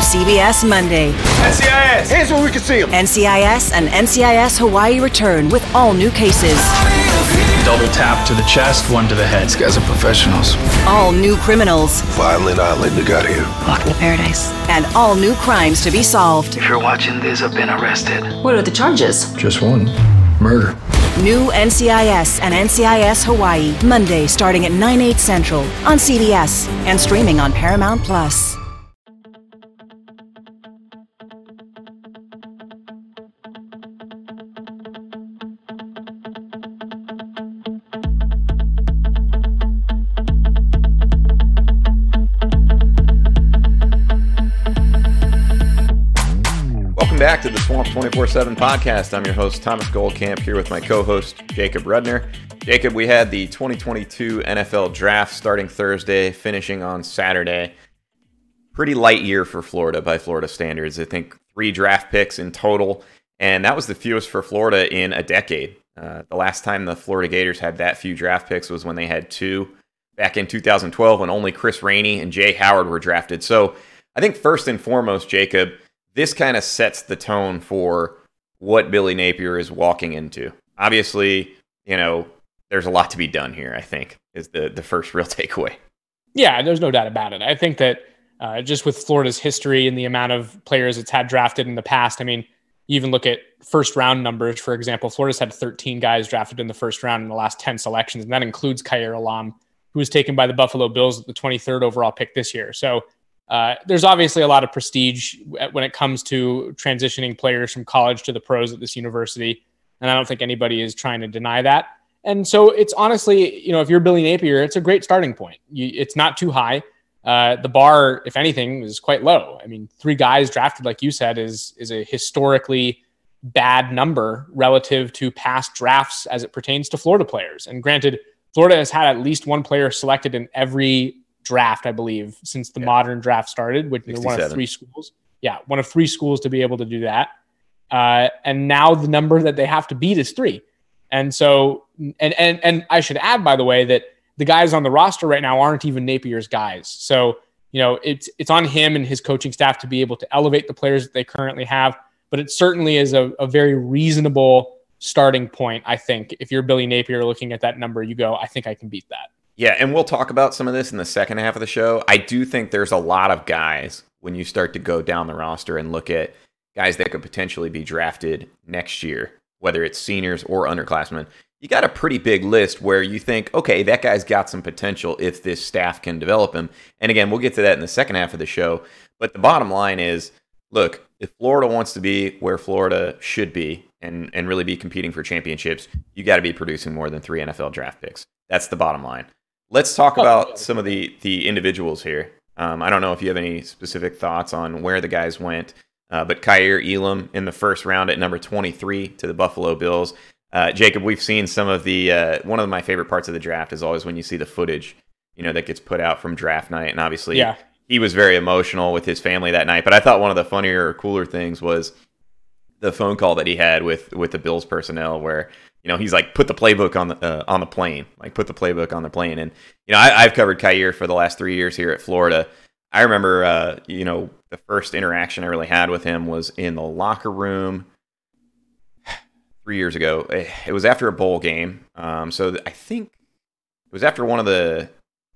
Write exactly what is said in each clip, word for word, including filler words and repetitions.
C B S Monday. N C I S! Hands where we can see them! N C I S and N C I S Hawaii return with all new cases. Double tap to the chest, one to the head. These guys are professionals. All new criminals. Violent Island, they got here. Welcome to paradise. And all new crimes to be solved. If you're watching this, I've been arrested. What are the charges? Just one. Murder. New N C I S and N C I S Hawaii, Monday starting at nine, eight Central on C B S and streaming on Paramount Plus. Back to the Swamp twenty-four seven podcast. I'm your host, Thomas Goldkamp, here with my co-host, Jacob Rudner. Jacob, we had the twenty twenty-two N F L Draft starting Thursday, finishing on Saturday. Pretty light year for Florida by Florida standards. I think three draft picks in total, and that was the fewest for Florida in a decade. Uh, the last time the Florida Gators had that few draft picks was when they had two back in two thousand twelve, when only Chris Rainey and Jay Howard were drafted. So I think first and foremost, Jacob, this kind of sets the tone for what Billy Napier is walking into. Obviously, you know, there's a lot to be done here, I think, is the, the first real takeaway. Yeah, there's no doubt about it. I think that uh, just with Florida's history and the amount of players it's had drafted in the past, I mean, you even look at first round numbers, for example, Florida's had thirteen guys drafted in the first round in the last ten selections, and that includes Kaiir Elam, who was taken by the Buffalo Bills at the twenty-third overall pick this year. So Uh, there's obviously a lot of prestige when it comes to transitioning players from college to the pros at this university. And I don't think anybody is trying to deny that. And so it's honestly, you know, if you're Billy Napier, it's a great starting point. You, it's not too high. Uh, the bar, if anything, is quite low. I mean, three guys drafted, like you said, is, is a historically bad number relative to past drafts as it pertains to Florida players. And granted, Florida has had at least one player selected in every draft, I believe, since the yeah. modern draft started, which is one of three schools. Yeah, one of three schools to be able to do that. Uh, and now the number that they have to beat is three. And so, and and and I should add, by the way, that the guys on the roster right now aren't even Napier's guys. So, you know, it's it's on him and his coaching staff to be able to elevate the players that they currently have. But it certainly is a, a very reasonable starting point, I think. If you're Billy Napier looking at that number, you go, I think I can beat that. Yeah, and we'll talk about some of this in the second half of the show. I do think there's a lot of guys when you start to go down the roster and look at guys that could potentially be drafted next year, whether it's seniors or underclassmen. You got a pretty big list where you think, okay, that guy's got some potential if this staff can develop him. And again, we'll get to that in the second half of the show. But the bottom line is, look, if Florida wants to be where Florida should be and, and really be competing for championships, you got to be producing more than three N F L draft picks. That's the bottom line. Let's talk about some of the, the individuals here. Um, I don't know if you have any specific thoughts on where the guys went, uh, but Kaiir Elam in the first round at number twenty-three to the Buffalo Bills. Uh, Jacob, we've seen some of the, uh, one of my favorite parts of the draft is always when you see the footage, you know, that gets put out from draft night. And obviously yeah. he was very emotional with his family that night. But I thought one of the funnier or cooler things was the phone call that he had with, with the Bills personnel where, you know, he's like, put the playbook on the uh, on the plane, like put the playbook on the plane. And, you know, I, I've covered Kaiir for the last three years here at Florida. I remember, uh, you know, the first interaction I really had with him was in the locker room three years ago. It was after a bowl game. Um, so I think it was after one of the,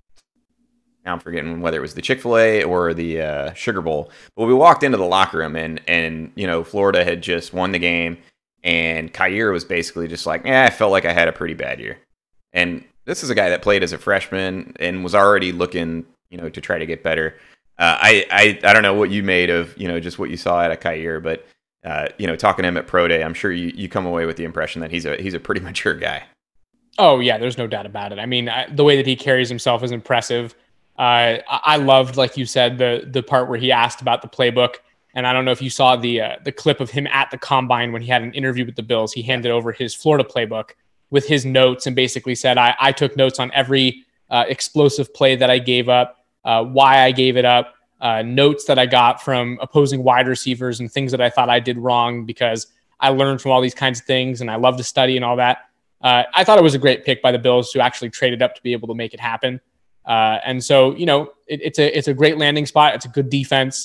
now I'm forgetting whether it was the Chick-fil-A or the uh, Sugar Bowl. But we walked into the locker room and, and, you know, Florida had just won the game. And Kaiir was basically just like, yeah, I felt like I had a pretty bad year. And this is a guy that played as a freshman and was already looking, you know, to try to get better. Uh, I, I I don't know what you made of, you know, just what you saw out of Kaiir, but, uh, you know, talking to him at Pro Day, I'm sure you, you come away with the impression that he's a he's a pretty mature guy. Oh, yeah, there's no doubt about it. I mean, I, the way that he carries himself is impressive. Uh, I, I loved, like you said, the the part where he asked about the playbook. And I don't know if you saw the uh, the clip of him at the Combine when he had an interview with the Bills. He handed over his Florida playbook with his notes and basically said, I, I took notes on every uh, explosive play that I gave up, uh, why I gave it up, uh, notes that I got from opposing wide receivers and things that I thought I did wrong because I learned from all these kinds of things and I love to study and all that. Uh, I thought it was a great pick by the Bills to actually trade it up to be able to make it happen. Uh, and so, you know, it, it's a it's a great landing spot. It's a good defense.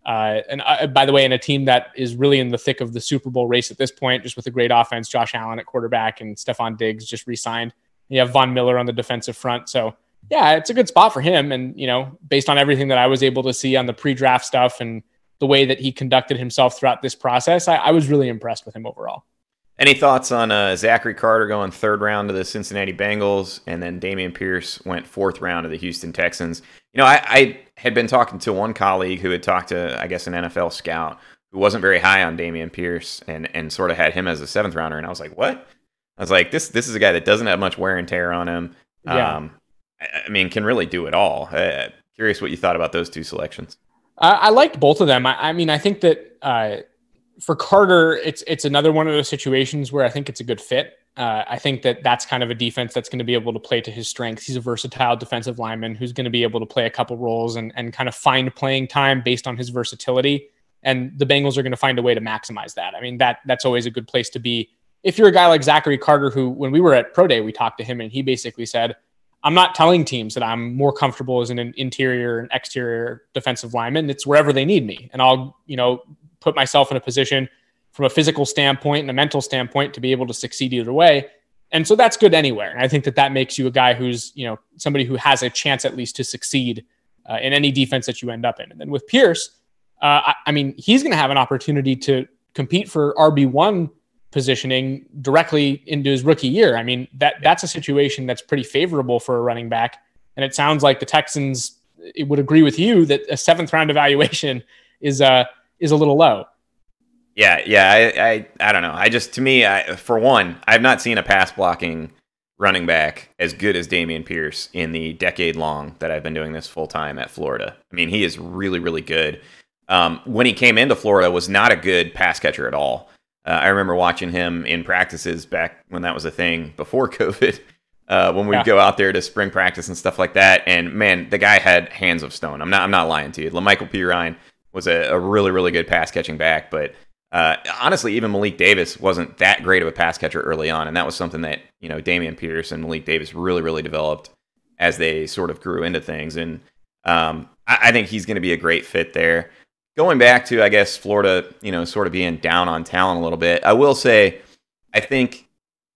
Uh, and uh, by the way, in a team that is really in the thick of the Super Bowl race at this point, just with a great offense, Josh Allen at quarterback and Stephon Diggs just re-signed. You have Von Miller on the defensive front. So yeah, it's a good spot for him. And, you know, based on everything that I was able to see on the pre-draft stuff and the way that he conducted himself throughout this process, I, I was really impressed with him overall. Any thoughts on uh, Zachary Carter going third round to the Cincinnati Bengals, and then Dameon Pierce went fourth round to the Houston Texans? You know, I, I had been talking to one colleague who had talked to, I guess, an N F L scout who wasn't very high on Dameon Pierce and, and sort of had him as a seventh rounder. And I was like, what? I was like, this this is a guy that doesn't have much wear and tear on him. Yeah. Um, I, I mean, can really do it all. Uh, curious what you thought about those two selections. Uh, I liked both of them. I, I mean, I think that uh, for Carter, it's it's another one of those situations where I think it's a good fit. Uh, I think that that's kind of a defense that's going to be able to play to his strengths. He's a versatile defensive lineman who's going to be able to play a couple roles and, and kind of find playing time based on his versatility. And the Bengals are going to find a way to maximize that. I mean, that that's always a good place to be. If you're a guy like Zachary Carter, who when we were at Pro Day, we talked to him and he basically said, I'm not telling teams that I'm more comfortable as an interior and exterior defensive lineman. It's wherever they need me. And I'll, you know, put myself in a position from a physical standpoint and a mental standpoint to be able to succeed either way. And so that's good anywhere. And I think that that makes you a guy who's, you know, somebody who has a chance at least to succeed uh, in any defense that you end up in. And then with Pierce, uh, I, I mean, he's going to have an opportunity to compete for R B one positioning directly into his rookie year. I mean, that that's a situation that's pretty favorable for a running back. And it sounds like the Texans it would agree with you that a seventh round evaluation is uh is a little low. Yeah, yeah, I, I, I don't know. I just, to me, I, for one, I've not seen a pass blocking running back as good as Dameon Pierce in the decade long that I've been doing this full time at Florida. I mean, he is really, really good. Um, when he came into Florida, was not a good pass catcher at all. Uh, I remember watching him in practices back when that was a thing before COVID, uh, when we'd yeah. go out there to spring practice and stuff like that. And man, the guy had hands of stone. I'm not, I'm not lying to you. LaMichael Pirine was a, a really, really good pass catching back, but Uh, honestly, even Malik Davis wasn't that great of a pass catcher early on, and that was something that, you know, Dameon Pierce and Malik Davis really, really developed as they sort of grew into things. And um, I, I think he's going to be a great fit there. Going back to, I guess, Florida, you know, sort of being down on talent a little bit, I will say, I think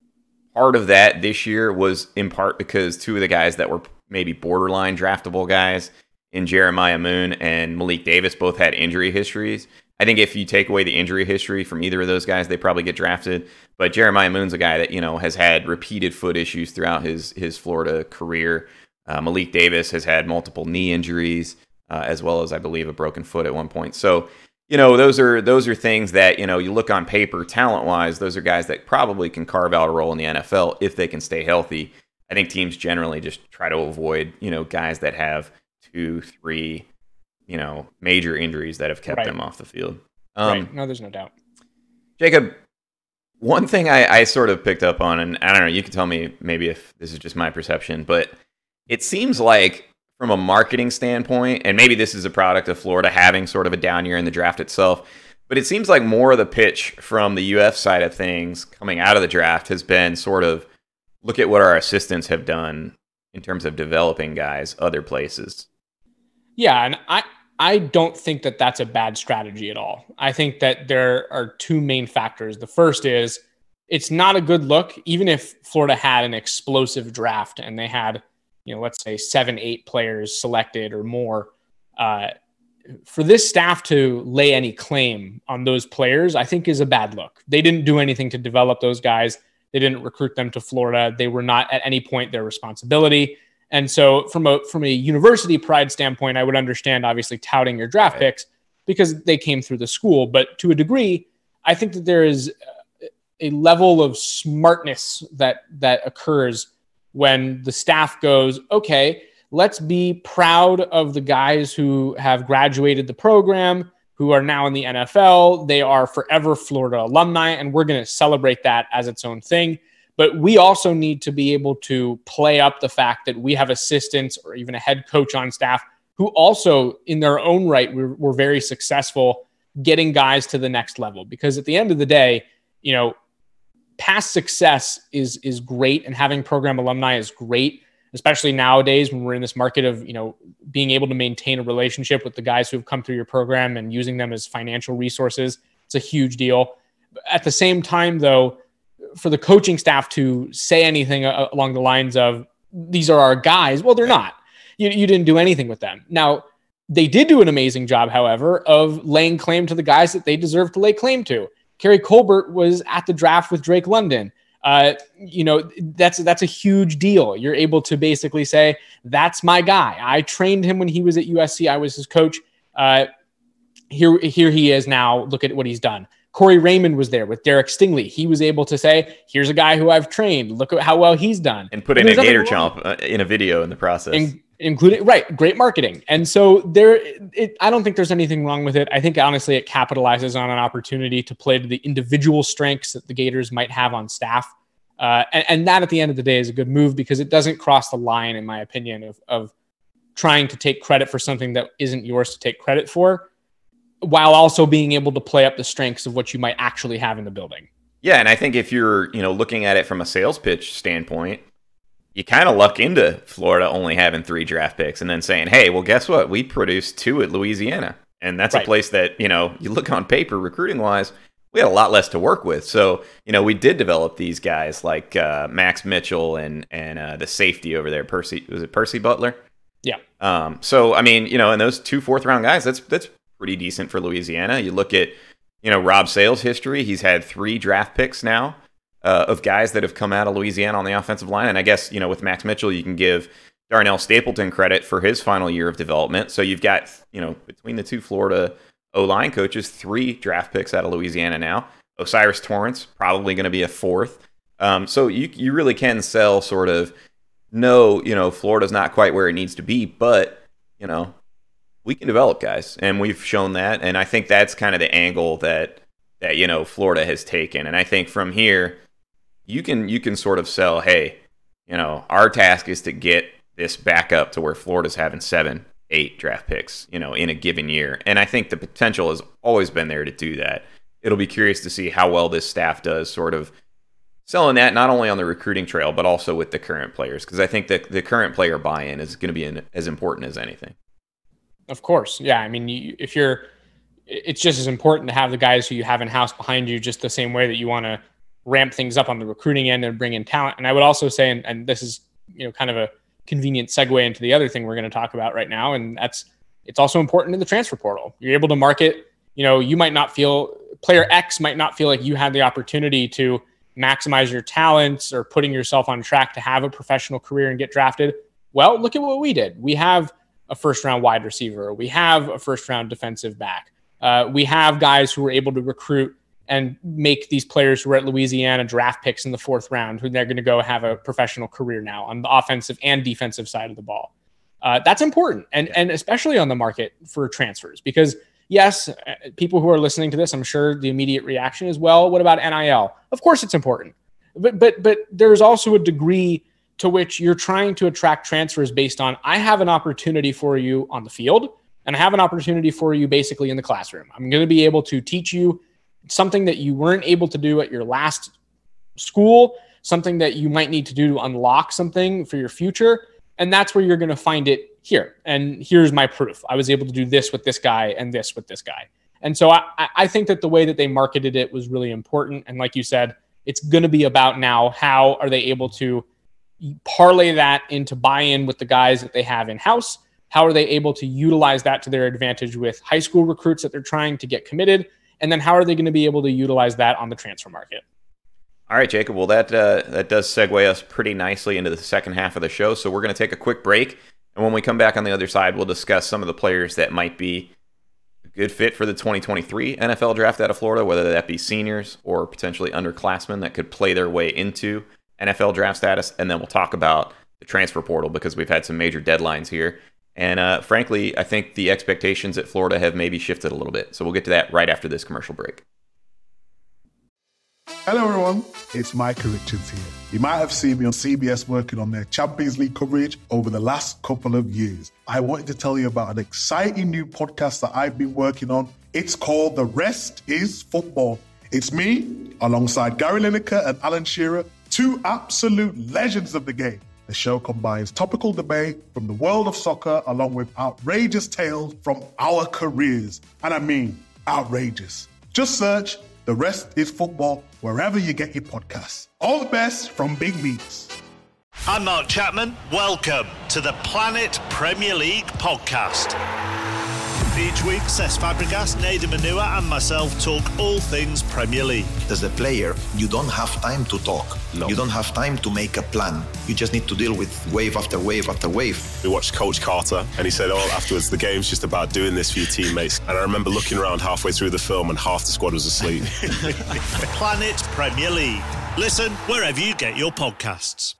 part of that this year was in part because two of the guys that were maybe borderline draftable guys in Jeremiah Moon and Malik Davis both had injury histories. I think if you take away the injury history from either of those guys, they probably get drafted. But Jeremiah Moon's a guy that, you know, has had repeated foot issues throughout his his Florida career. Uh, Malik Davis has had multiple knee injuries, uh, as well as, I believe, a broken foot at one point. So, you know, those are those are things that, you know, you look on paper, talent-wise, those are guys that probably can carve out a role in the N F L if they can stay healthy. I think teams generally just try to avoid, you know, guys that have two, three, you know, major injuries that have kept right. them off the field. Um, right. No, there's no doubt. Jacob, one thing I, I sort of picked up on, and I don't know, you can tell me maybe if this is just my perception, but it seems like from a marketing standpoint, and maybe this is a product of Florida having sort of a down year in the draft itself, but it seems like more of the pitch from the U F side of things coming out of the draft has been sort of, look at what our assistants have done in terms of developing guys other places. Yeah, and I, I don't think that that's a bad strategy at all. I think that there are two main factors. The first is it's not a good look, even if Florida had an explosive draft and they had, you know, let's say seven, eight players selected or more. Uh, for this staff to lay any claim on those players, I think is a bad look. They didn't do anything to develop those guys. They didn't recruit them to Florida. They were not at any point their responsibility. And so from a from a university pride standpoint, I would understand obviously touting your draft right. picks because they came through the school. But to a degree, I think that there is a level of smartness that that occurs when the staff goes, okay, let's be proud of the guys who have graduated the program, who are now in the N F L. They are forever Florida alumni, and we're going to celebrate that as its own thing. But we also need to be able to play up the fact that we have assistants or even a head coach on staff who also, in their own right, were, were very successful getting guys to the next level. Because at the end of the day, you know, past success is is great, and having program alumni is great. especially nowadays when we're in this market of, you know, being able to maintain a relationship with the guys who have come through your program and using them as financial resources. It's a huge deal. At the same time, though, for the coaching staff to say anything along the lines of, these are our guys, well, they're not. You, you didn't do anything with them. Now, they did do an amazing job, however, of laying claim to the guys that they deserve to lay claim to. Kerry Colbert was at the draft with Drake London. Uh, you know, that's that's a huge deal. You're able to basically say, that's my guy. I trained him when he was at U S C. I was his coach. Uh, here, here he is now. Look at what he's done. Corey Raymond was there with Derek Stingley. He was able to say, here's a guy who I've trained. Look at how well he's done. And put in and a Gator Chomp uh, in a video in the process. And, including, right, great marketing. And so there, it, I don't think there's anything wrong with it. I think honestly it capitalizes on an opportunity to play to the individual strengths that the Gators might have on staff. Uh, and, and that at the end of the day is a good move because it doesn't cross the line, in my opinion, of, of trying to take credit for something that isn't yours to take credit for, while also being able to play up the strengths of what you might actually have in the building. Yeah, and I think if you're, you know, looking at it from a sales pitch standpoint, you kind of luck into Florida only having three draft picks and then saying, hey, well, guess what? We produced two at Louisiana. And that's right. A place that, you know, you look on paper recruiting-wise, we had a lot less to work with. So, you know, we did develop these guys like uh, Max Mitchell and and uh, the safety over there, Percy, was it Percy Butler? Yeah. Um. So, I mean, you know, and those two fourth-round guys, that's that's pretty decent for Louisiana. You look at, you know, Rob Sale's history. He's had three draft picks now. Uh, of guys that have come out of Louisiana on the offensive line. And I guess, you know, with Max Mitchell, you can give Darnell Stapleton credit for his final year of development. So you've got, you know, between the two Florida O-line coaches, three draft picks out of Louisiana now. Osiris Torrance, probably going to be a fourth. Um, so you you really can sell sort of, no, you know, Florida's not quite where it needs to be, but, you know, we can develop guys. And we've shown that. And I think that's kind of the angle that, that, you know, Florida has taken. And I think from here, you can you can sort of sell, hey, you know, our task is to get this back up to where Florida's having seven, eight draft picks, you know, in a given year. And I think the potential has always been there to do that. It'll be curious to see how well this staff does sort of selling that, not only on the recruiting trail, but also with the current players. Because I think that the current player buy-in is going to be in, as important as anything. Of course. Yeah. I mean, you, if you're, it's just as important to have the guys who you have in-house behind you, just the same way that you want to ramp things up on the recruiting end and bring in talent. And I would also say, and, and this is, you know, kind of a convenient segue into the other thing we're going to talk about right now. And that's, it's also important in the transfer portal. You're able to market, you know, you might not feel, player X might not feel like you had the opportunity to maximize your talents or putting yourself on track to have a professional career and get drafted. Well, look at what we did. We have a first round wide receiver. We have a first round defensive back. Uh, we have guys who were able to recruit and make these players who are at Louisiana draft picks in the fourth round, who they're going to go have a professional career now on the offensive and defensive side of the ball. Uh, that's important. And, yeah. and especially on the market for transfers, because yes, people who are listening to this, I'm sure the immediate reaction is, well, what about N I L? Of course it's important, but, but, but there's also a degree to which you're trying to attract transfers based on, I have an opportunity for you on the field and I have an opportunity for you basically in the classroom. I'm going to be able to teach you something that you weren't able to do at your last school, something that you might need to do to unlock something for your future. And that's where you're going to find it here. And here's my proof. I was able to do this with this guy and this with this guy. And so I, I think that the way that they marketed it was really important. And like you said, it's going to be about now, how are they able to parlay that into buy-in with the guys that they have in-house? How are they able to utilize that to their advantage with high school recruits that they're trying to get committed? And then how are they going to be able to utilize that on the transfer market? All right, Jacob. Well, that uh, that does segue us pretty nicely into the second half of the show. So we're going to take a quick break. And when we come back on the other side, we'll discuss some of the players that might be a good fit for the twenty twenty-three N F L draft out of Florida, whether that be seniors or potentially underclassmen that could play their way into N F L draft status. And then we'll talk about the transfer portal because we've had some major deadlines here. And uh, frankly, I think the expectations at Florida have maybe shifted a little bit. So we'll get to that right after this commercial break. Hello, everyone. It's Micah Richards here. You might have seen me on C B S working on their Champions League coverage over the last couple of years. I wanted to tell you about an exciting new podcast that I've been working on. It's called The Rest is Football. It's me, alongside Gary Lineker and Alan Shearer, two absolute legends of the game. The show combines topical debate from the world of soccer along with outrageous tales from our careers. And I mean, outrageous. Just search The Rest is Football wherever you get your podcasts. All the best from Big Meats. I'm Mark Chapman. Welcome to the Planet Premier League podcast. Each week, Cesc Fabregas, Nader Manua and myself talk all things Premier League. As a player, you don't have time to talk. No. You don't have time to make a plan. You just need to deal with wave after wave after wave. We watched Coach Carter and he said, oh, afterwards, the game's just about doing this for your teammates. And I remember looking around halfway through the film and half the squad was asleep. Planet Premier League. Listen wherever you get your podcasts.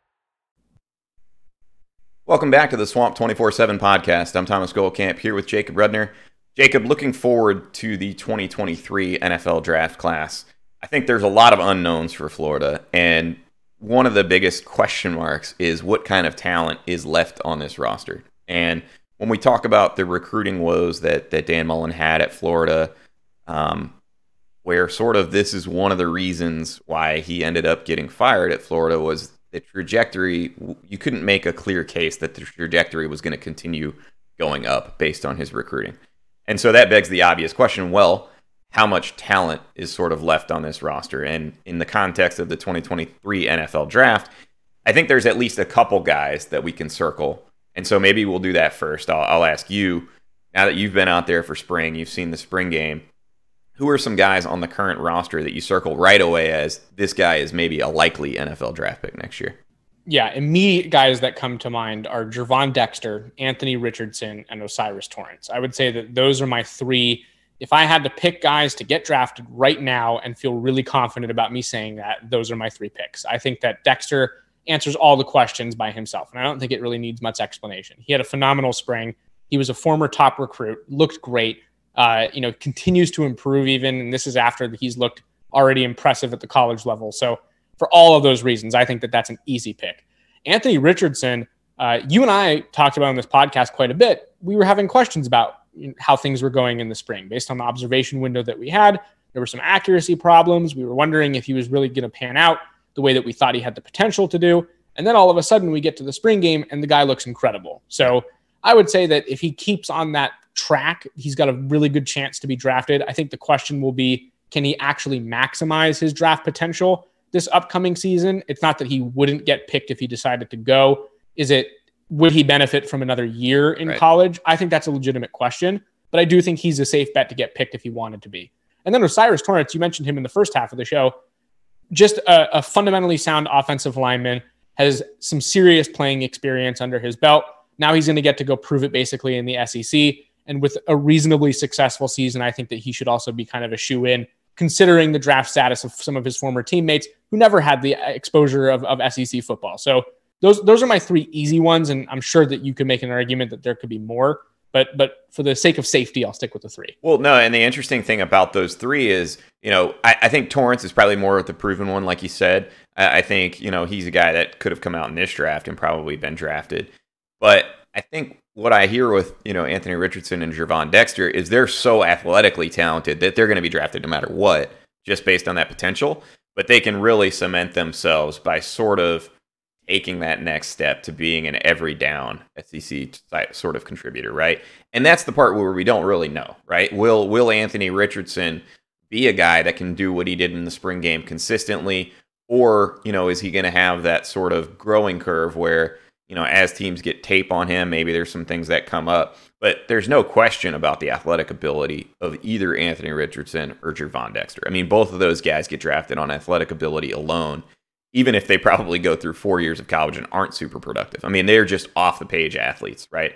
Welcome back to the Swamp twenty-four seven podcast. I'm Thomas Goldkamp here with Jacob Rudner. Jacob, looking forward to the twenty twenty-three N F L draft class. I think there's a lot of unknowns for Florida, and one of the biggest question marks is what kind of talent is left on this roster. And when we talk about the recruiting woes that, that Dan Mullen had at Florida, um, where sort of this is one of the reasons why he ended up getting fired at Florida was the trajectory. You couldn't make a clear case that the trajectory was going to continue going up based on his recruiting. And so that begs the obvious question, well, how much talent is sort of left on this roster? And in the context of the twenty twenty-three N F L draft, I think there's at least a couple guys that we can circle. And so maybe we'll do that first. I'll, I'll ask you, now that you've been out there for spring, you've seen the spring game, who are some guys on the current roster that you circle right away as this guy is maybe a likely N F L draft pick next year? Yeah, immediate guys that come to mind are Gervon Dexter, Anthony Richardson, and O'Cyrus Torrence. I would say that those are my three. If I had to pick guys to get drafted right now and feel really confident about me saying that, those are my three picks. I think that Dexter answers all the questions by himself, and I don't think it really needs much explanation. He had a phenomenal spring. He was a former top recruit, looked great, uh, you know, continues to improve even, and this is after he's looked already impressive at the college level. So for all of those reasons, I think that that's an easy pick. Anthony Richardson, uh, you and I talked about on this podcast quite a bit. We were having questions about how things were going in the spring. Based on the observation window that we had, there were some accuracy problems. We were wondering if he was really going to pan out the way that we thought he had the potential to do. And then all of a sudden we get to the spring game and the guy looks incredible. So I would say that if he keeps on that track, he's got a really good chance to be drafted. I think the question will be, can he actually maximize his draft potential this upcoming season? It's not that he wouldn't get picked if he decided to go. Is it, would he benefit from another year in right. college? I think that's a legitimate question, but I do think he's a safe bet to get picked if he wanted to be. And then O'Cyrus Torrence, you mentioned him in the first half of the show, just a, a fundamentally sound offensive lineman, has some serious playing experience under his belt. Now he's going to get to go prove it basically in the S E C. And with a reasonably successful season, I think that he should also be kind of a shoe-in, considering the draft status of some of his former teammates who never had the exposure of, of S E C football. So those those are my three easy ones, and I'm sure that you could make an argument that there could be more. But but for the sake of safety, I'll stick with the three. Well, no, and the interesting thing about those three is, you know, I, I think Torrance is probably more of the proven one, like you said. I, I think, you know, he's a guy that could have come out in this draft and probably been drafted. But I think what I hear with, you know, Anthony Richardson and Gervon Dexter is they're so athletically talented that they're going to be drafted no matter what, just based on that potential. But they can really cement themselves by sort of taking that next step to being an every down S E C sort of contributor, right? And that's the part where we don't really know, right? Will will Anthony Richardson be a guy that can do what he did in the spring game consistently? Or, you know, is he going to have that sort of growing curve where, you know, as teams get tape on him, maybe there's some things that come up. But there's no question about the athletic ability of either Anthony Richardson or Gervon Dexter. I mean, both of those guys get drafted on athletic ability alone, even if they probably go through four years of college and aren't super productive. I mean, they're just off-the-page athletes, right?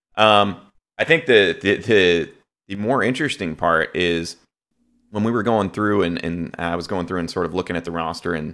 Um, I think the, the the the more interesting part is when we were going through and, and I was going through and sort of looking at the roster and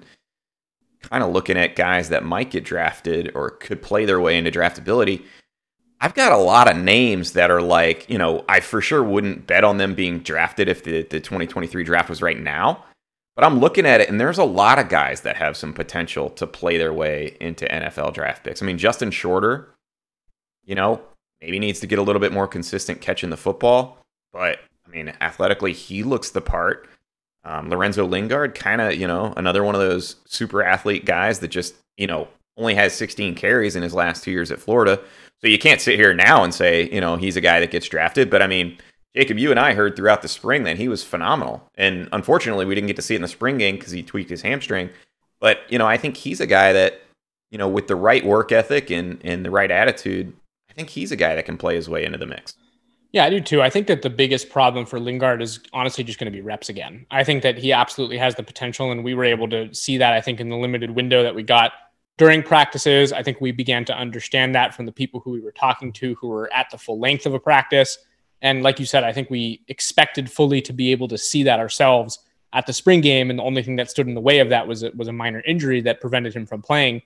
kind of looking at guys that might get drafted or could play their way into draftability, I've got a lot of names that are like, you know, I for sure wouldn't bet on them being drafted if the, the twenty twenty-three draft was right now. But I'm looking at it, and there's a lot of guys that have some potential to play their way into N F L draft picks. I mean, Justin Shorter, you know, maybe needs to get a little bit more consistent catching the football. But, I mean, athletically, he looks the part. Um, Lorenzo Lingard, kind of, you know, another one of those super athlete guys that just, you know, only has sixteen carries in his last two years at Florida. So you can't sit here now and say, you know, he's a guy that gets drafted. But I mean, Jacob, you and I heard throughout the spring that he was phenomenal. And unfortunately, we didn't get to see it in the spring game because he tweaked his hamstring. But, you know, I think he's a guy that, you know, with the right work ethic and, and the right attitude, I think he's a guy that can play his way into the mix. Yeah, I do too. I think that the biggest problem for Lingard is honestly just going to be reps again. I think that he absolutely has the potential, and we were able to see that, I think, in the limited window that we got during practices. I think we began to understand that from the people who we were talking to who were at the full length of a practice. And like you said, I think we expected fully to be able to see that ourselves at the spring game, and the only thing that stood in the way of that was, was a minor injury that prevented him from playing.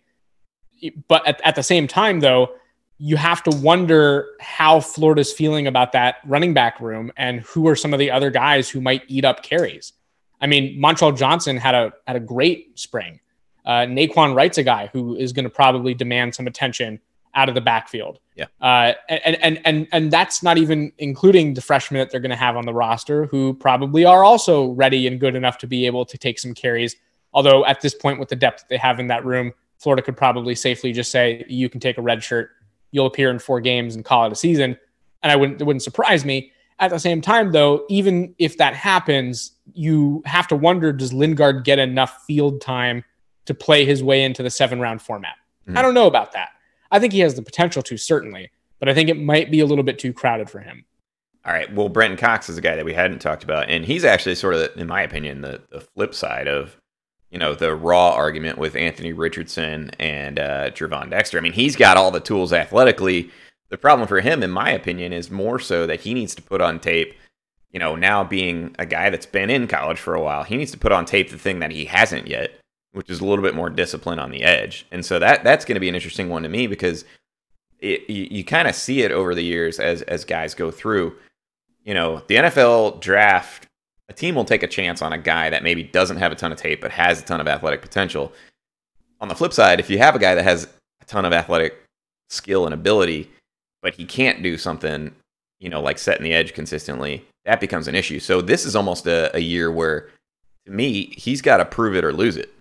But at, at the same time, though, you have to wonder how Florida's feeling about that running back room and who are some of the other guys who might eat up carries. I mean, Montrell Johnson had a had a great spring. Uh, Naquan Wright's a guy who is going to probably demand some attention out of the backfield. Yeah. Uh, and, and, and, and that's not even including the freshmen that they're going to have on the roster who probably are also ready and good enough to be able to take some carries. Although at this point with the depth that they have in that room, Florida could probably safely just say, you can take a red shirt, you'll appear in four games and call it a season. And I wouldn't, it wouldn't surprise me. At the same time, though, even if that happens, you have to wonder, does Lingard get enough field time to play his way into the seven round format? Mm-hmm. I don't know about that. I think he has the potential to, certainly, but I think it might be a little bit too crowded for him. All right. Well, Brenton Cox is a guy that we hadn't talked about, and he's actually sort of, in my opinion, the, the flip side of, you know, the raw argument with Anthony Richardson and uh, Gervon Dexter. I mean, he's got all the tools athletically. The problem for him, in my opinion, is more so that he needs to put on tape, you know, now being a guy that's been in college for a while, he needs to put on tape the thing that he hasn't yet, which is a little bit more discipline on the edge. And so that that's going to be an interesting one to me because it, you, you kind of see it over the years as as guys go through. You know, the N F L draft, a team will take a chance on a guy that maybe doesn't have a ton of tape but has a ton of athletic potential. On the flip side, if you have a guy that has a ton of athletic skill and ability, but he can't do something, you know, like setting the edge consistently, that becomes an issue. So this is almost a, a year where, to me, he's got to prove it or lose it.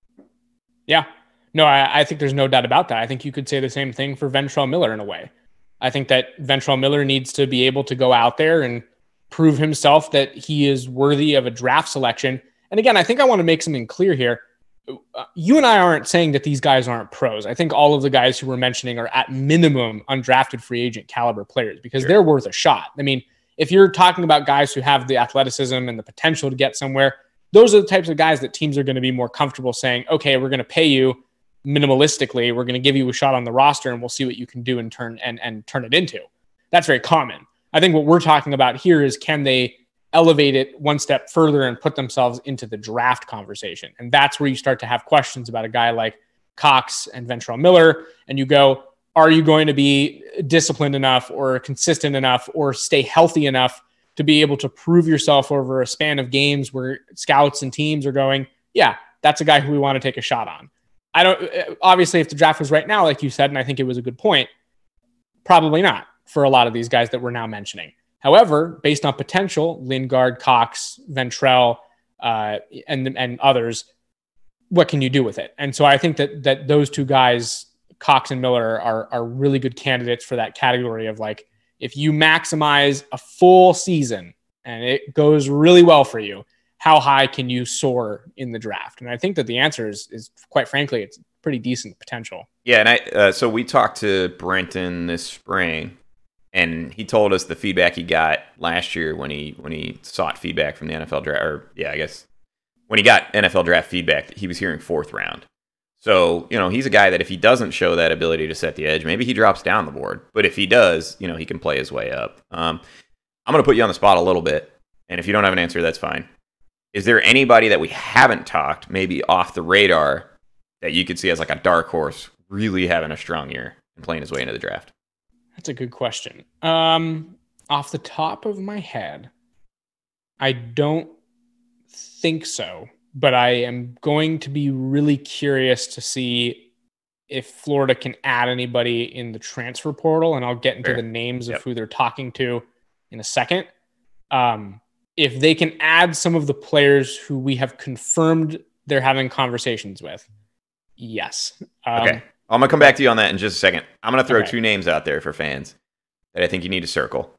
Yeah. No, I, I think there's no doubt about that. I think you could say the same thing for Ventrell Miller in a way. I think that Ventrell Miller needs to be able to go out there and prove himself that he is worthy of a draft selection. And again, I think I want to make something clear here. You and I aren't saying that these guys aren't pros. I think all of the guys who we're mentioning are at minimum undrafted free agent caliber players because sure. they're worth a shot. I mean, if you're talking about guys who have the athleticism and the potential to get somewhere, those are the types of guys that teams are going to be more comfortable saying, okay, we're going to pay you minimalistically. We're going to give you a shot on the roster and we'll see what you can do and turn and, and turn it into. That's very common. I think what we're talking about here is, can they elevate it one step further and put themselves into the draft conversation? And that's where you start to have questions about a guy like Cox and Ventrell Miller. And you go, are you going to be disciplined enough or consistent enough or stay healthy enough to be able to prove yourself over a span of games where scouts and teams are going, yeah, that's a guy who we want to take a shot on. I don't, obviously if the draft was right now, like you said, and I think it was a good point, probably not for a lot of these guys that we're now mentioning. However, based on potential, Lingard, Cox, Ventrell, uh, and, and others, what can you do with it? And so I think that, that those two guys, Cox and Miller, are, are really good candidates for that category of, like, if you maximize a full season and it goes really well for you, how high can you soar in the draft? And I think that the answer is, is quite frankly, it's pretty decent potential. Yeah, and I uh, so we talked to Brenton this spring, and he told us the feedback he got last year when he when he sought feedback from the N F L draft, or yeah, I guess when he got N F L draft feedback, he was hearing fourth round. So, you know, he's a guy that if he doesn't show that ability to set the edge, maybe he drops down the board. But if he does, you know, he can play his way up. Um, I'm going to put you on the spot a little bit, and if you don't have an answer, that's fine. Is there anybody that we haven't talked, maybe off the radar, that you could see as like a dark horse really having a strong year and playing his way into the draft? That's a good question. Um, off the top of my head, I don't think so, but I am going to be really curious to see if Florida can add anybody in the transfer portal, and I'll get into Fair. the names of yep. who they're talking to in a second. Um, if they can add some of the players who we have confirmed they're having conversations with, yes. Um, okay. I'm going to come back to you on that in just a second. I'm going to throw Okay. two names out there for fans that I think you need to circle.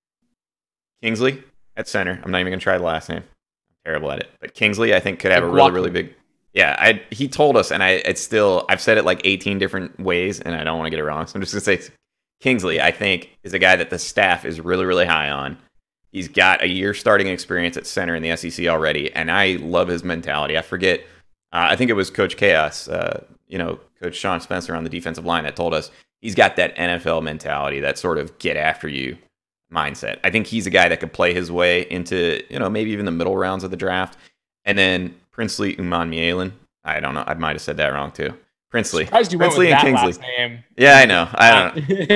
Kingsley at center. I'm not even going to try the last name. I'm terrible at it. But Kingsley, I think, could have a really, really big... Yeah, I, he told us, and I it's still... I've said it like eighteen different ways, and I don't want to get it wrong. So I'm just going to say Kingsley, I think, is a guy that the staff is really, really high on. He's got a year starting experience at center in the S E C already, and I love his mentality. I forget... Uh, I think it was Coach Chaos, uh, you know, Coach Sean Spencer on the defensive line that told us he's got that N F L mentality, that sort of get after you mindset. I think he's a guy that could play his way into, you know, maybe even the middle rounds of the draft. And then Princely Umanmielen. I don't know. I might have said that wrong too. Princely. Surprised you went Princely with and that Kingsley. last name. Yeah, I know. I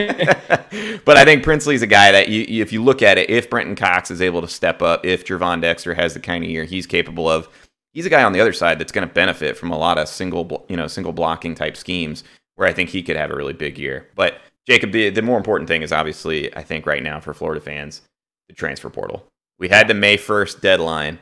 don't know. But I think Princely's a guy that you, you, if you look at it, if Brenton Cox is able to step up, if Gervon Dexter has the kind of year he's capable of, he's a guy on the other side that's going to benefit from a lot of single, you know, single blocking type schemes where I think he could have a really big year. But Jacob, the, the more important thing is obviously, I think right now for Florida fans, the transfer portal. We had the May first deadline,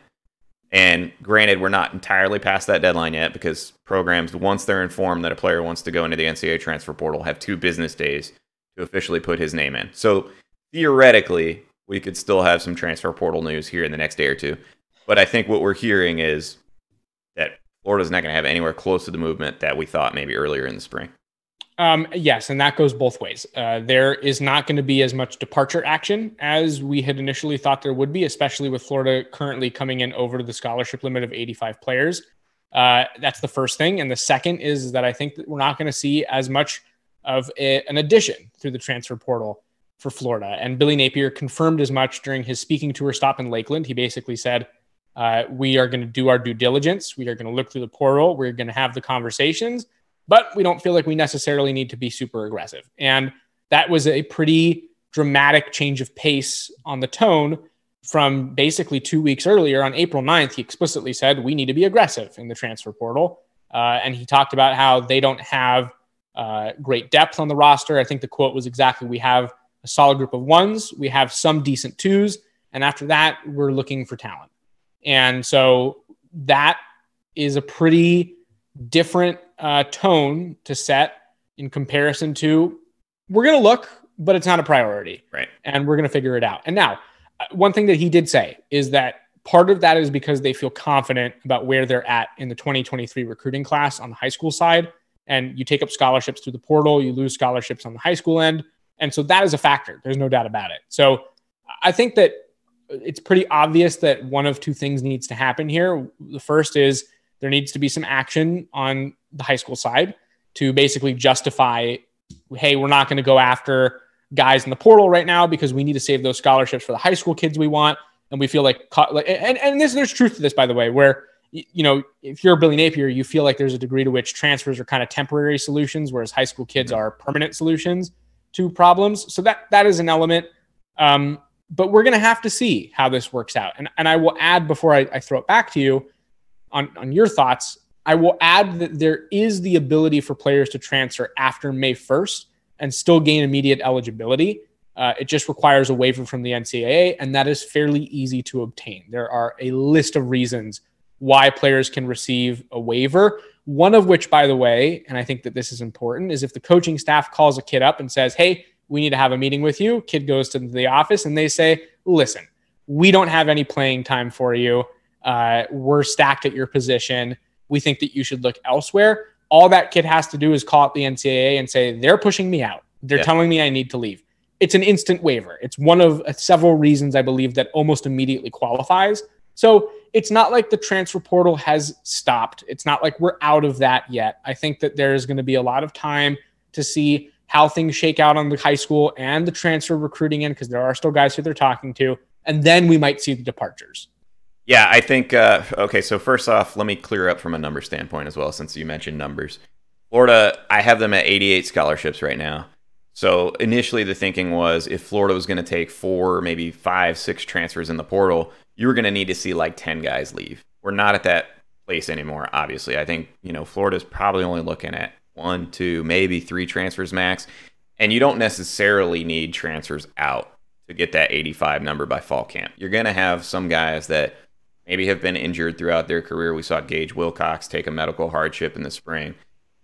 and granted, we're not entirely past that deadline yet because programs, once they're informed that a player wants to go into the N C double A transfer portal, have two business days to officially put his name in. So theoretically, we could still have some transfer portal news here in the next day or two. But I think what we're hearing is that Florida's not going to have anywhere close to the movement that we thought maybe earlier in the spring. Um, yes, and that goes both ways. Uh, there is not going to be as much departure action as we had initially thought there would be, especially with Florida currently coming in over the scholarship limit of eighty-five players. Uh, that's the first thing. And the second is that I think that we're not going to see as much of a, an addition through the transfer portal for Florida. And Billy Napier confirmed as much during his speaking tour stop in Lakeland. He basically said, uh, we are going to do our due diligence. We are going to look through the portal. We're going to have the conversations, but we don't feel like we necessarily need to be super aggressive. And that was a pretty dramatic change of pace on the tone from basically two weeks earlier. On April ninth, he explicitly said, we need to be aggressive in the transfer portal. Uh, and he talked about how they don't have uh, great depth on the roster. I think the quote was exactly, we have a solid group of ones, we have some decent twos, and after that, we're looking for talent. And so that is a pretty different uh, tone to set in comparison to, we're going to look, but it's not a priority. Right. And we're going to figure it out. And now, one thing that he did say is that part of that is because they feel confident about where they're at in the twenty twenty-three recruiting class on the high school side. And you take up scholarships through the portal, you lose scholarships on the high school end. And so that is a factor. There's no doubt about it. So I think that it's pretty obvious that one of two things needs to happen here. The first is there needs to be some action on the high school side to basically justify, hey, we're not going to go after guys in the portal right now because we need to save those scholarships for the high school kids we want. And we feel like, and, and this, there's truth to this, by the way, where, you know, if you're Billy Napier, you feel like there's a degree to which transfers are kind of temporary solutions, whereas high school kids are permanent solutions to problems. So that, that is an element. Um, but we're going to have to see how this works out. And, and I will add, before I, I throw it back to you on, on your thoughts, I will add that there is the ability for players to transfer after May first and still gain immediate eligibility. Uh, it just requires a waiver from the N C double A, and that is fairly easy to obtain. There are a list of reasons why players can receive a waiver, one of which, by the way, and I think that this is important, is if the coaching staff calls a kid up and says, hey, we need to have a meeting with you. Kid goes to the office and they say, listen, we don't have any playing time for you. Uh, we're stacked at your position. We think that you should look elsewhere. All that kid has to do is call up the N C double A and say, they're pushing me out. They're yeah. telling me I need to leave. It's an instant waiver. It's one of several reasons I believe that almost immediately qualifies. So it's not like the transfer portal has stopped. It's not like we're out of that yet. I think that there is going to be a lot of time to see how things shake out on the high school and the transfer recruiting end, because there are still guys who they're talking to. And then we might see the departures. Yeah, I think, uh, okay, so first off, let me clear up from a number standpoint as well, since you mentioned numbers. Florida, I have them at eighty-eight scholarships right now. So initially the thinking was if Florida was going to take four, maybe five, six transfers in the portal, you were going to need to see like ten guys leave. We're not at that place anymore, obviously. I think, you know, Florida's probably only looking at one, two, maybe three transfers max. And you don't necessarily need transfers out to get that eighty-five number by fall camp. You're going to have some guys that maybe have been injured throughout their career. We saw Gage Wilcox take a medical hardship in the spring.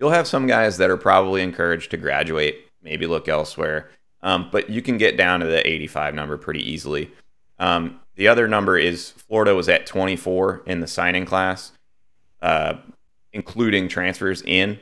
you'll have some guys that are probably encouraged to graduate, maybe look elsewhere. Um, but you can get down to the eighty-five number pretty easily. Um, the other number is Florida was at twenty-four in the signing class, uh, including transfers in.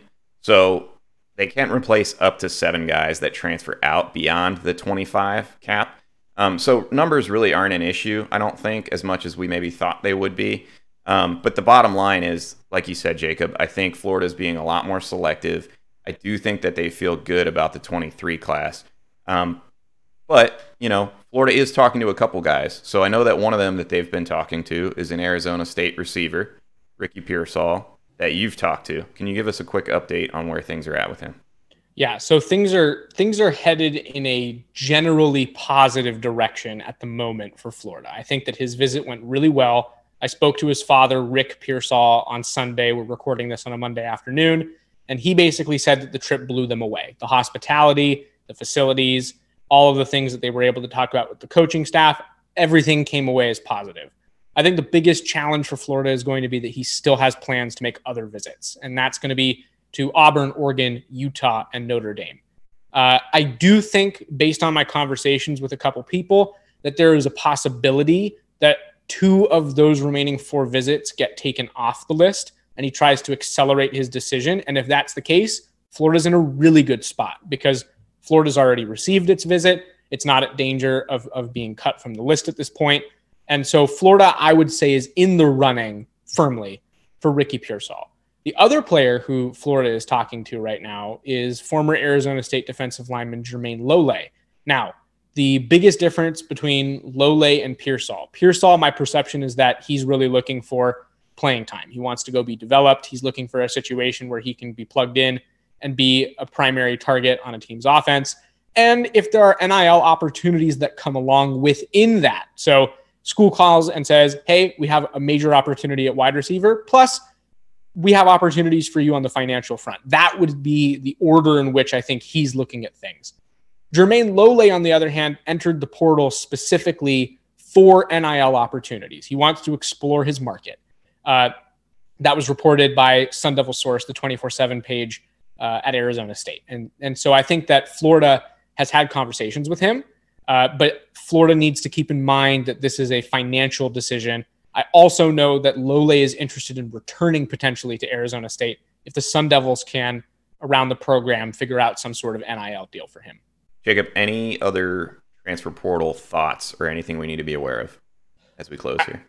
So they can't replace up to seven guys that transfer out beyond the twenty-five cap. Um, so numbers really aren't an issue, I don't think, as much as we maybe thought they would be. Um, but the bottom line is, like you said, Jacob, I think Florida's being a lot more selective. I do think that they feel good about the twenty-three class. Um, but, you know, Florida is talking to a couple guys. So I know that one of them that they've been talking to is an Arizona State receiver, Ricky Pearsall, that you've talked to. Can you give us a quick update on where things are at with him? Yeah, so things are things are headed in a generally positive direction at the moment for Florida. I think that his visit went really well. I spoke to his father, Rick Pearsall, on Sunday. We're recording this on a Monday afternoon. And he basically said that the trip blew them away. The hospitality, the facilities, all of the things that they were able to talk about with the coaching staff, everything came away as positive. I think the biggest challenge for Florida is going to be that he still has plans to make other visits. And that's going to be to Auburn, Oregon, Utah, and Notre Dame. Uh, I do think, based on my conversations with a couple people, that there is a possibility that two of those remaining four visits get taken off the list, and he tries to accelerate his decision. And if that's the case, Florida's in a really good spot because Florida's already received its visit. It's not at danger of, of being cut from the list at this point. And so Florida, I would say, is in the running firmly for Ricky Pearsall. The other player who Florida is talking to right now is former Arizona State defensive lineman Jermaine Lole. Now, the biggest difference between Lole and Pearsall, Pearsall, my perception is that he's really looking for playing time. He wants to go be developed. He's looking for a situation where he can be plugged in and be a primary target on a team's offense. And if there are N I L opportunities that come along within that, so school calls and says, hey, we have a major opportunity at wide receiver, plus we have opportunities for you on the financial front. That would be the order in which I think he's looking at things. Jermaine Lole, on the other hand, entered the portal specifically for N I L opportunities. He wants to explore his market. Uh, that was reported by Sun Devil Source, the twenty-four seven page uh, at Arizona State. And, and so I think that Florida has had conversations with him, uh, but Florida needs to keep in mind that this is a financial decision. I also know that Lole is interested in returning potentially to Arizona State if the Sun Devils can, around the program, figure out some sort of N I L deal for him. Jacob, any other transfer portal thoughts or anything we need to be aware of as we close here?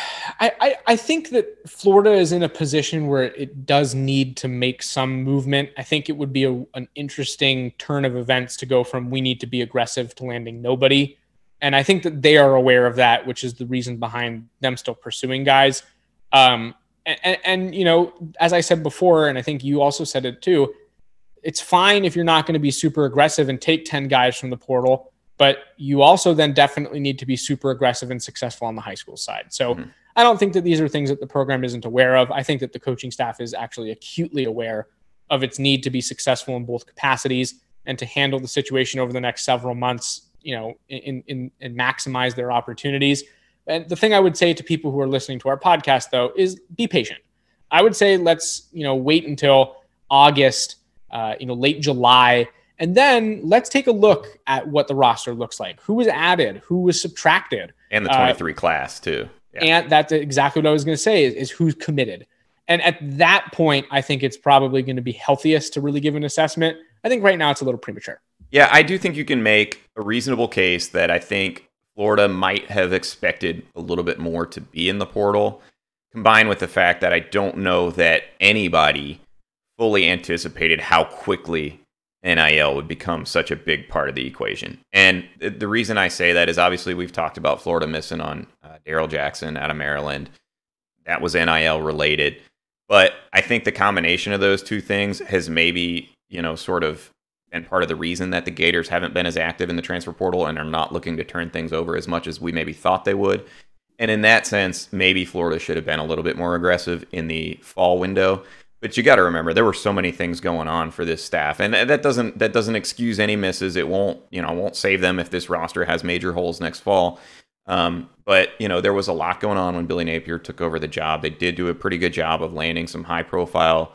I, I, I think that Florida is in a position where it does need to make some movement. I think it would be a, an interesting turn of events to go from we need to be aggressive to landing nobody. And I think that they are aware of that, which is the reason behind them still pursuing guys. Um, and, and, and, you know, as I said before, and I think you also said it too, it's fine if you're not going to be super aggressive and take ten guys from the portal, but you also then definitely need to be super aggressive and successful on the high school side. So mm-hmm. I don't think that these are things that the program isn't aware of. I think that the coaching staff is actually acutely aware of its need to be successful in both capacities and to handle the situation over the next several months, you know, in, in, and maximize their opportunities. And the thing I would say to people who are listening to our podcast, though, is be patient. I would say let's, you know, wait until August, uh, you know, late July, and then let's take a look at what the roster looks like. Who was added? Who was subtracted? And the twenty-three uh, class, too. Yeah. And that's exactly what I was going to say is, is who's committed. And at that point, I think it's probably going to be healthiest to really give an assessment. I think right now it's a little premature. Yeah, I do think you can make a reasonable case that I think Florida might have expected a little bit more to be in the portal, combined with the fact that I don't know that anybody fully anticipated how quickly N I L would become such a big part of the equation. And the reason I say that is obviously we've talked about Florida missing on uh, Daryl Jackson out of Maryland. That was N I L related. But I think the combination of those two things has maybe, you know, sort of been part of the reason that the Gators haven't been as active in the transfer portal and are not looking to turn things over as much as we maybe thought they would. And in that sense, maybe Florida should have been a little bit more aggressive in the fall window. But you got to remember, there were so many things going on for this staff, and that doesn't that doesn't excuse any misses. It won't, you know, won't save them if this roster has major holes next fall. Um, but you know, there was a lot going on when Billy Napier took over the job. They did do a pretty good job of landing some high-profile,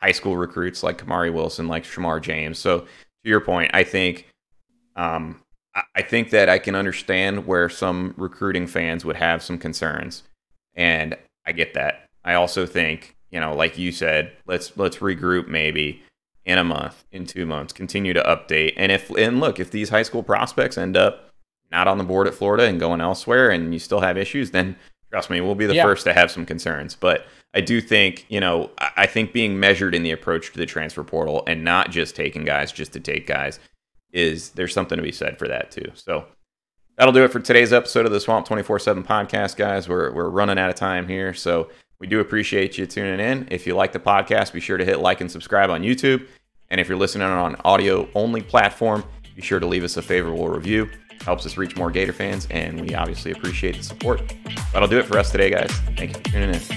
high school recruits like Kamari Wilson, like Shamar James. So to your point, I think um, I think that I can understand where some recruiting fans would have some concerns, and I get that. I also think, you know, like you said, let's let's regroup maybe in a month, in two months, continue to update. And if and look, if these high school prospects end up not on the board at Florida and going elsewhere, and you still have issues, then trust me, we'll be the yeah. first to have some concerns. But I do think, you know, I think being measured in the approach to the transfer portal and not just taking guys just to take guys is there's something to be said for that too. So that'll do it for today's episode of the Swamp twenty-four seven podcast, guys. We're we're running out of time here, so we do appreciate you tuning in. If you like the podcast, be sure to hit like and subscribe on YouTube. And if you're listening on an audio-only platform, be sure to leave us a favorable review. Helps us reach more Gator fans, and we obviously appreciate the support. That'll do it for us today, guys. Thank you for tuning in.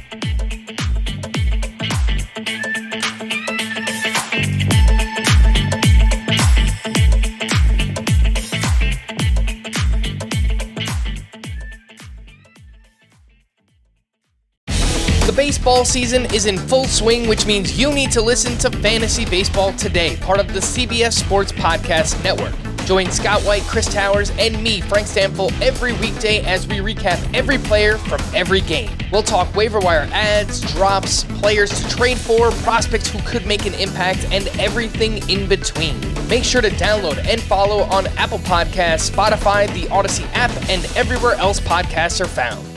The baseball season is in full swing, which means you need to listen to Fantasy Baseball Today, part of the C B S Sports Podcast Network. Join Scott White, Chris Towers, and me, Frank Stample, every weekday as we recap every player from every game. We'll talk waiver wire ads, drops, players to trade for, prospects who could make an impact, and everything in between. Make sure to download and follow on Apple Podcasts, Spotify, the Odyssey app, and everywhere else podcasts are found.